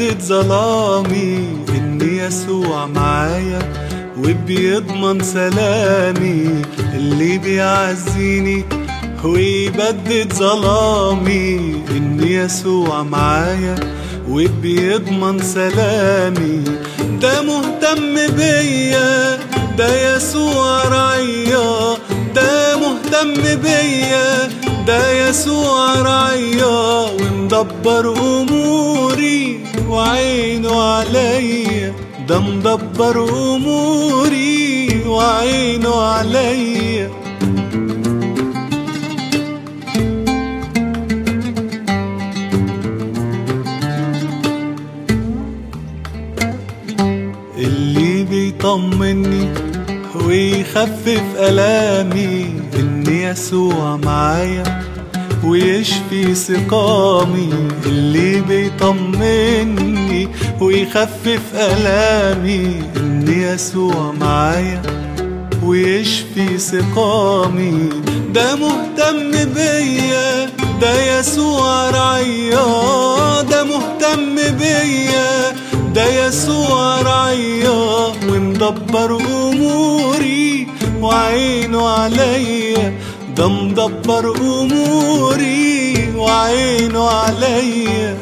ويبدد ظلامي، إن يسوع معايا وبيضمن سلامي. اللي بيعزيني ويبدد ظلامي، إن يسوع معايا وبيضمن سلامي. ده مهتم بيا، ده يسوع رعيا، ده مهتم بيا، ده يسوع رعيا، ومدبر أموري وعينه عليا. ده مدبر أموري وعينه عليا. اللي بيطمني ويخفف ألامي، إن يسوع معايا ويشفي سقامي. اللي بيطمني ويخفف ألامي، إن يسوع معايا ويشفي سقامي. ده مهتم بيا، ده يسوع رعيا، ده مهتم بيا، ده يسوع رعيا، ومدبر أموري وعينه عليا. ده مدبر أموري وعينه عليا.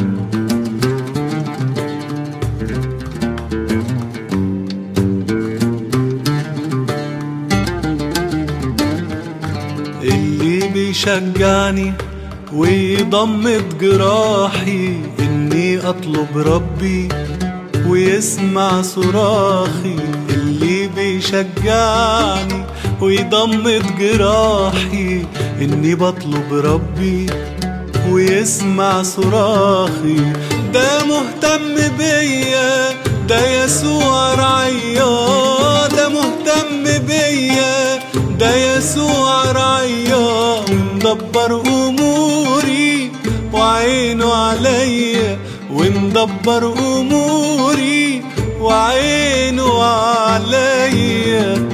اللي بيشجعني ويضمد جراحي، إني أطلب ربي ويسمع صراخي. اللي بيشجعني ويضمد جراحي، إني بطلب ربي ويسمع صراخي. ده مهتم بيا، ده يسوع رعيا، ده مهتم بيا، ده يسوع رعيا، ومدبر أموري وعينه عليا. ومدبر أموري وعينه عليا.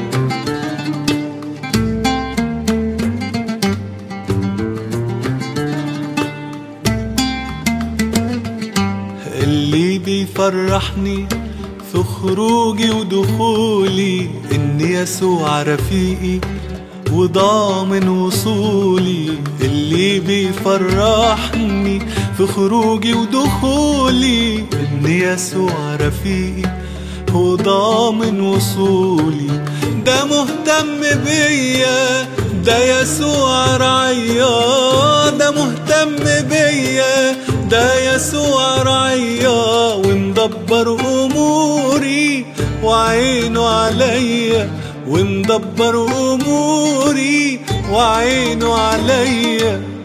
اللي بيفرحني في خروجي ودخولي، إن يسوع رفيقي وضامن وصولي. اللي بيفرحني في خروجي ودخولي، إن يسوع رفيقي وضامن وصولي. ده مهتم بيا، ده يسوع رعيا، ده مهتم بيا، ده يسوع رعيا، ومدبر أموري وعينه عليا. ومدبر أموري وعينه عليا.